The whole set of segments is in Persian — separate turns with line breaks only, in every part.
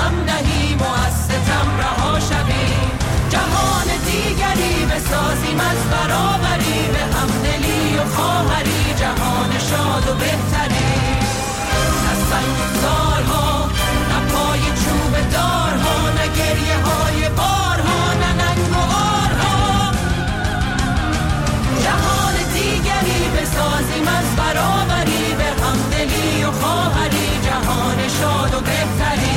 هم نهیم و از ستم رها شویم. جهان دیگری بسازیم از برابری، به همدلی و خواهری جهان شاد و بهتری. نه سنگزارها، نه پای چوب دارها، نه گریه های بارها، نه ننگ و آرها. جهان دیگری بسازیم از برابری، به همدلی و خواهری جهان شاد و بهتری.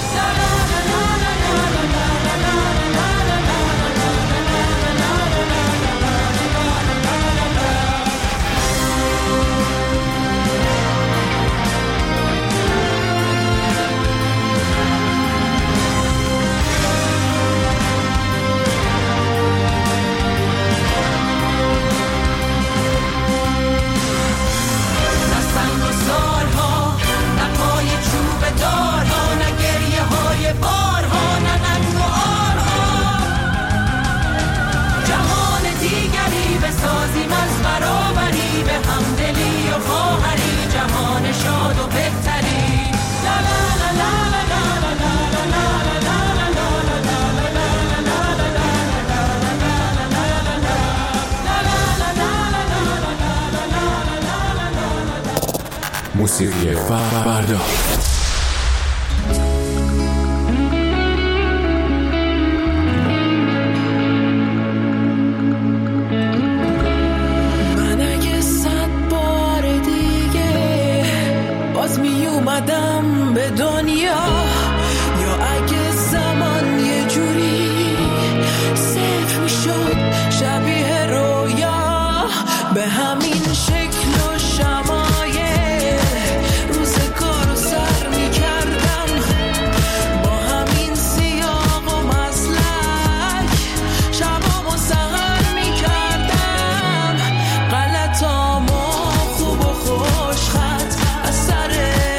بسازیم از برابری، به همدلی و خواهری جهان شاد و بهتری. لا لا لا لا لا لا لا لا.
موسیقی فردا.
اومدم به دنیا، یا اگه زمان یه جوری صفر میشد شبیه رویا، به همین شکل و شمایل روزگارو سر میکردم، با همین سیاق و مسلک شبامو سهر میکردم. غلطامو خوب و خوش خط از سر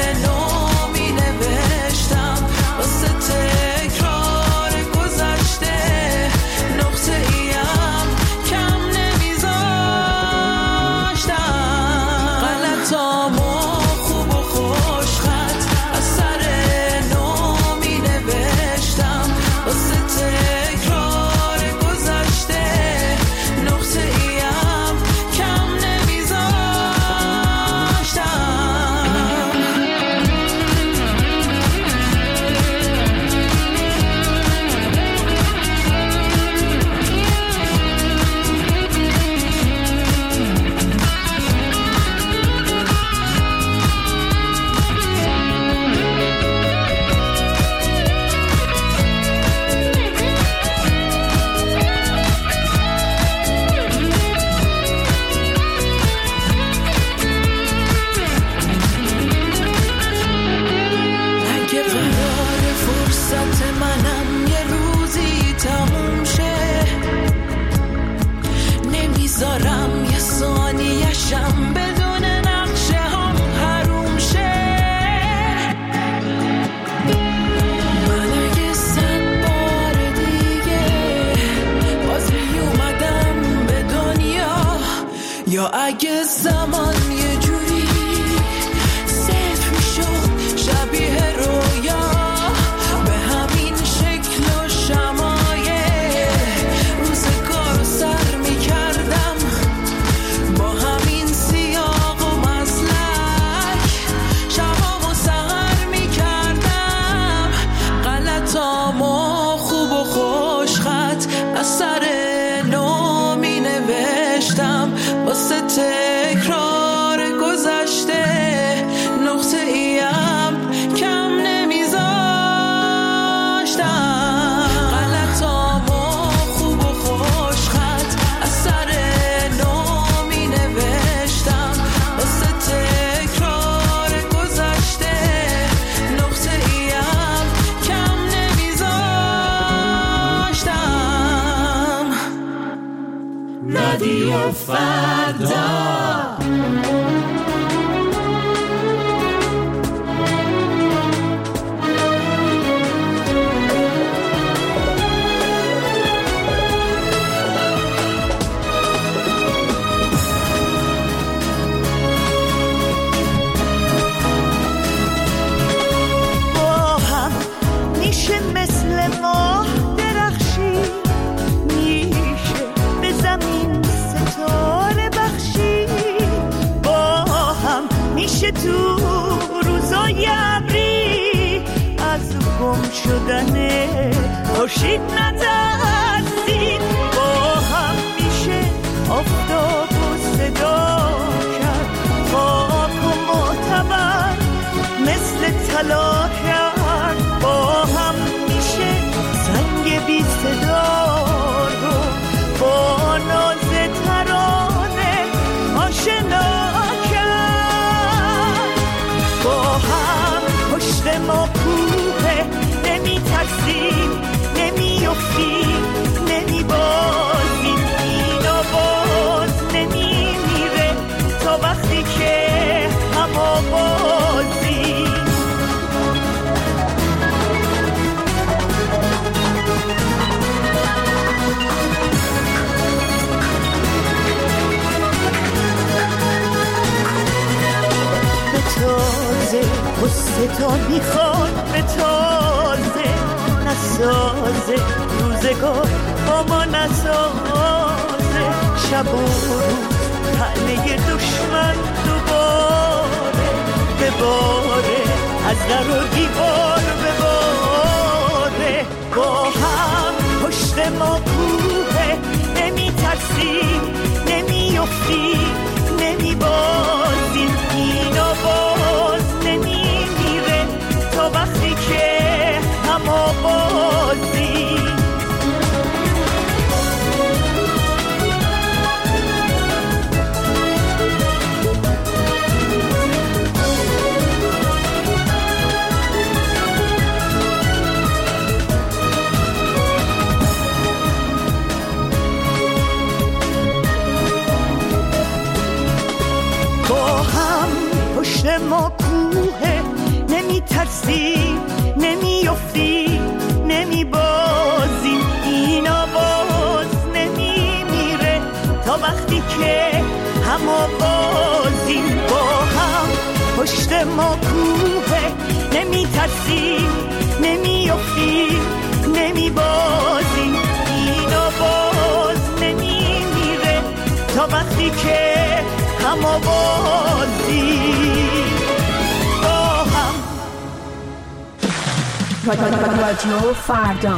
بدون نقشه هم حروم شه. من اگه 100 بار دیگه باز می اومدم به دنیا، یا اگه زمان یه جوری صفر میشد شبیه رویا، به همین شکل و شمایل روزگارو سر میکردم، با همین سیاق و مسلک شبامو سهر میکردم. غلطامو خوب و خوش خط از سر نو می نوشتم، واسه تکرار گذشته نقطه ایم کم نمیذاشتم. غلطامو خوب و خوش خط از سر نو می نوشتم، واسه تکرار گذشته نقطه ایم کم نمیذاشتم. رادیو فردا.
میشه تو روزای ابری از گم شدن خورشید نترسید، با هم میشه آفتاب و صدا کرد، خاک و معتبر مثل طلا کرد، با هم میشه سنگ بی صدا رو با ناز ترانه آشنا کرد، با هم پشت ما کوه نمی ترسیم نمی افتیم نمی بازیم، اینا باز نمی میره تا وقتی که هم آوازیم. تازه قصه تا میخواد به تازه نسازه، روزگار با ما نسازه، شب و روز پهنه دشمن دوباره بباره، از در و دیوار بباره، با هم پشت ما کوه نمی ترسیم نمی افتیم نمی بازیم، اینا باز نمی میره تا وقتی که هم آوازیم. پشت ما کوه نمی ترسیم نمی افتیم نمی بازیم، اینا باز نمی میره تا وقتی که هم آوازیم، با هم پشت ما کوه نمی ترسیم نمی افتیم نمی بازیم، اینا باز نمی میره تا وقتی که هم آوازیم.
رادیو فردا.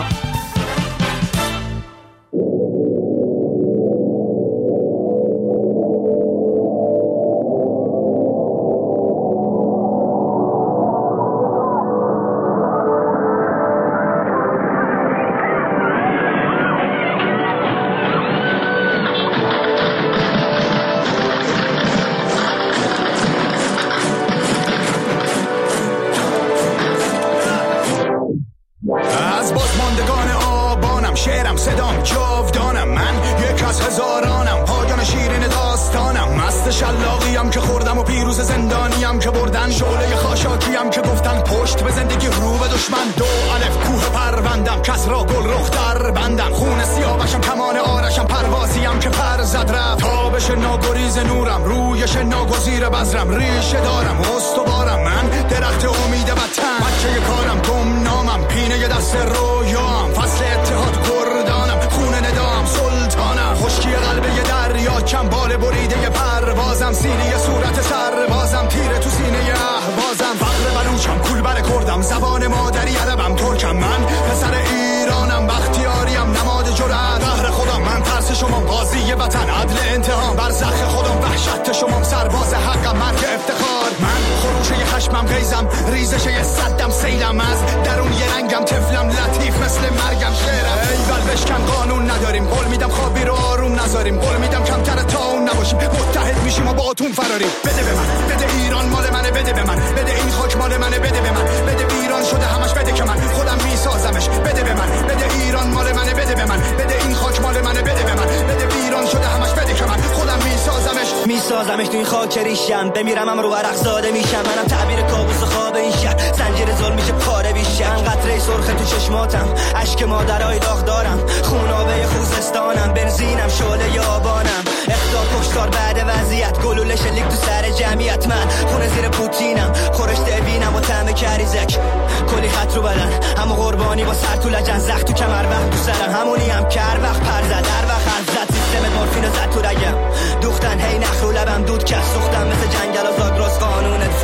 میسازمش تو این خاک ریشم، بمیرم هم رو ورق زاده میشم، منم تعبیر کابوس و خواب این شهر، زنجیر ظلم میشه پاره بیشم، قطره سرخ تو چشماتم، اشک مادرای داغ دارم، خونابه خوزستانم، بنزینم شعله یابانم، اخطار کشتار بعد وضعیت، گلوله شلیک تو سر جمعیت، من خونه زیر پوتینم، خورش دبینم و طعم کریزک، کلی خط رو بدن، همو قربانی با سر تو لجن، زخ تو کمر وقت تو سرم، همونی هم کر وقت پر زد در وقت حرف زد، سیستم مورفین زد تو رگم، دوختن هی نخ رو لبم دود کس، سوختم مثل جنگل و زاگرس، قانون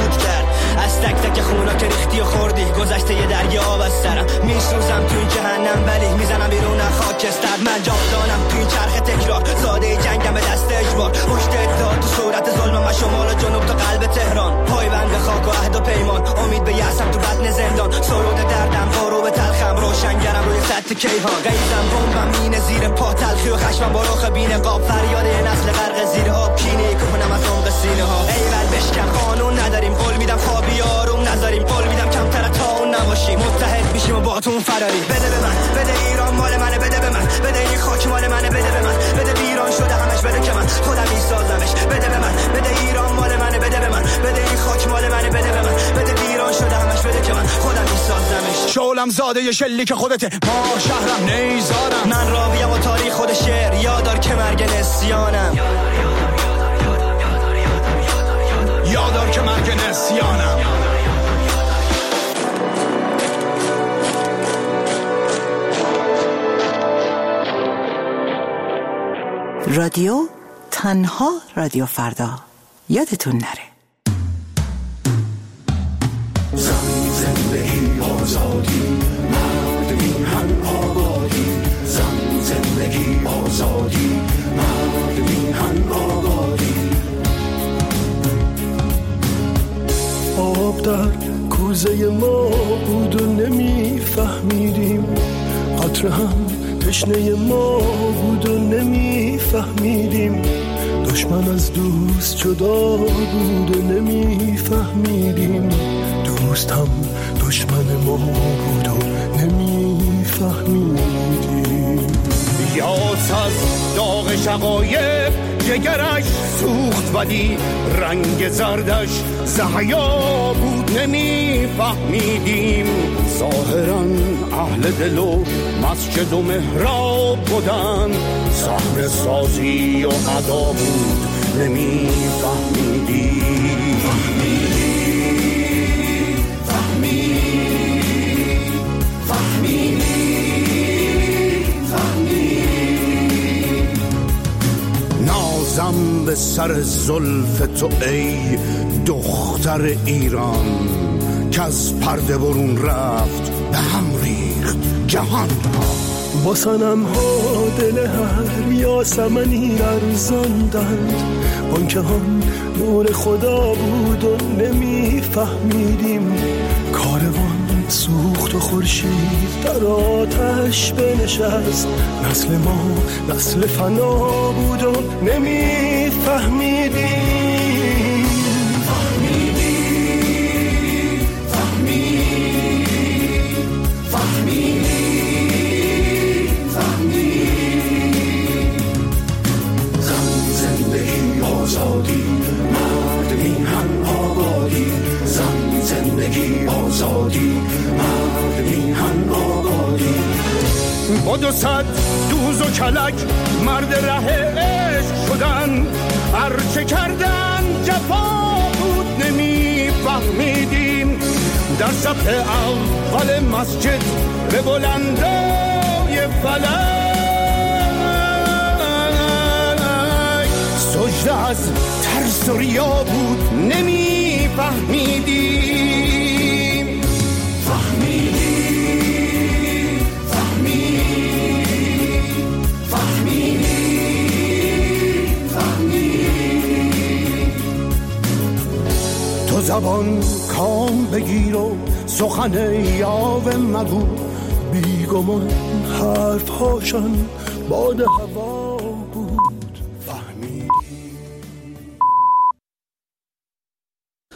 مثل کیهان قیزم بمبم مینه زیر پا تلخی و خشمم با رخ بینه قاب فریاد نسل غرق زیر آب کینه کنم از عمق سینه ها ایول بشکن قانون نداریم قول میدم خوابی آروم نذاریم قول میدم کمتر تا اون نباشیم متحد میشیم و با تون فراری بده به من بده ایران مال منه بده به من بده این خاک مال منه بده به من بده ویران شده همش بده که من خودم میسازمش بده به من بده ایران مال منه بده به من بده این خاک مال منه بده به من بده ویران شده همش بده که من خودم میسازمش
شولم زاده ی شلی که خودته ما شهرم نیزارم
من راویم و تاریخ خود شعر یادار که مرگ نسیانم
یادار که مرگ نسیانم
رادیو تنها رادیو فردا یادتون نره
زندگی آزادی مرد میهن آبادی زندگی آزادی مرد میهن آبادی
آب در کوزه ما بود و نمیفهمیدیم قطره هم تشنه ما بود و نمیفهمیدیم دشمن از دوست جدا بود و نمیفهمیدیم دوست هم دشمن ما بود و نمیفهمیدیم
یاس از داغ شقایق جگرش سوخت ولی رنگ زردش زحیا بود نمیفهمیدیم ظاهراً اهل دل و مسجد و محراب بودن صحنه سازی و ادا بود نمیفهمیدیم نازم به سر زلف تو ای دختر ایران که از پرده برون رفت به هم ریخت جهان
با صنم ها دل هر یاسمنی ارزاندند آنکه هم نور خدا بود و نمیفهمیدیم کاروان سوخت و خورشید در آتش بنشست نسل ما نسل فنا بود و نمیفهمیدیم
آزادی مرد میهن آبادی زندگی آزادی مرد میهن آبادی
با 200 دوز و کلک مرد ره عشق شدن هرچه کردن جفا بود نمیفهمیدیم در صف اول مسجد به بلندای فلک سجده از ترس و ریا بود نمیفهمیدیم تو زبان کام بگیر و سخن یاوه مگو
بیگمان حرف هاشن باد هوا